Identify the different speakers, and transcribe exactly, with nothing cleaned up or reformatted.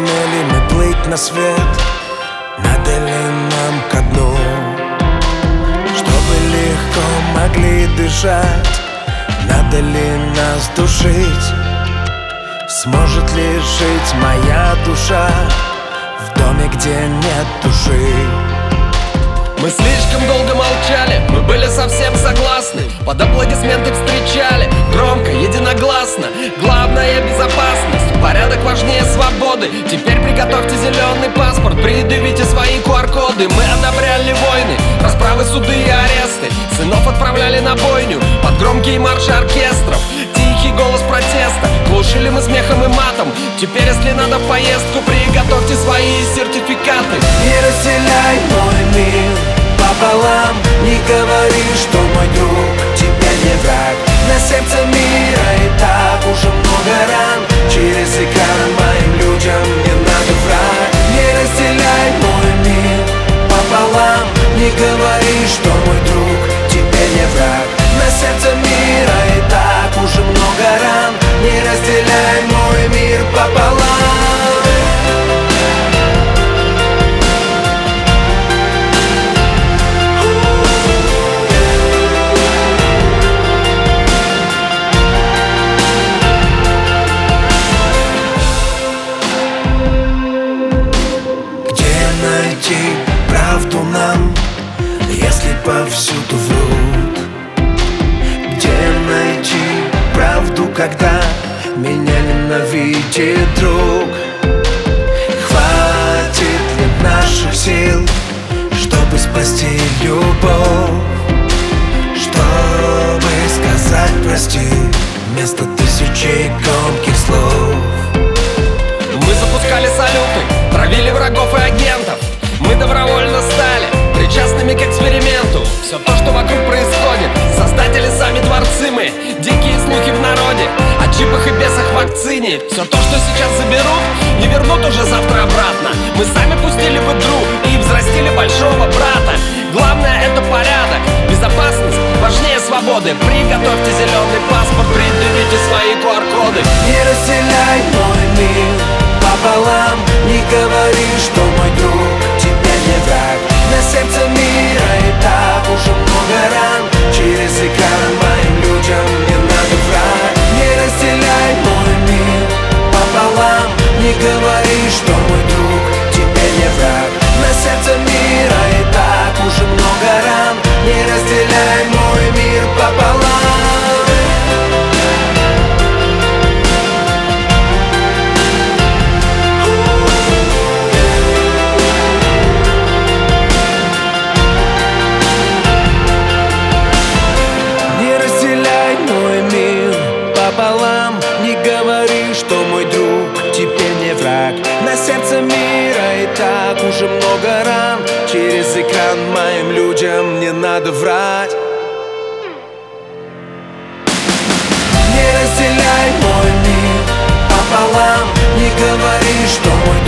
Speaker 1: сумели мы плыть на свет? Надо ли нам ко дну? Чтобы легко могли дышать, надо ли нас душить? Сможет ли жить моя душа в доме, где нет души?
Speaker 2: Мы слишком долго молчали, мы были совсем согласны. Под аплодисменты встречали, громко, единогласно. Главное — безопасность, порядок важнее свободы. Теперь приготовьте зеленый паспорт, предъявите свои ку ар коды. Мы одобряли войны, расправы, суды и аресты. Сынов отправляли на бойню под громкие марши оркестров. Тихий голос протеста глушили мы смехом и матом. Теперь, если надо в поездку, приготовьте свои сертификаты.
Speaker 1: Не разделяй мой мир пополам, не говори, что мой друг тебе не враг. На сердце мира и так уже много ран. Через экран моим людям не надо врать. Не разделяй мой мир пополам, не говори, что мой друг тебе не враг. На сердце мира и так уже много ран. Не разделяй мой мир пополам. Правду нам, если повсюду врут? Где найти правду, когда меня ненавидит друг? Хватит ли наших сил, чтобы спасти любовь? Чтобы сказать прости вместо тысячи громких слов.
Speaker 2: Мы запускали салюты, травили врагов и агентов. Мы добровольно стали причастными к эксперименту. Все то, что вокруг происходит, создатели сами творцы мы. Дикие слухи в народе о чипах и бесах в вакцине. Все то, что сейчас заберут, не вернут уже завтра обратно. Мы сами пустили в игру и взрастили большого брата. Главное — это порядок, безопасность важнее свободы. Приготовьте зеленый паспорт, предъявите свои ку ар коды.
Speaker 1: Не разделяй мой мир пополам, не говори, что мой друг тебе не враг. На сердце мира и так уже много ран. Через экран моим людям не надо врать. Не разделяй мой мир пополам, не говори, что мой друг тебе не враг. На сердце мира и так уже много ран. Не разделяй мой мир пополам. Пополам, не говори, что мой друг тебе не враг. На сердце мира и так уже много ран. Через экран моим людям не надо врать. Не разделяй мой мир пополам, не говори, что мой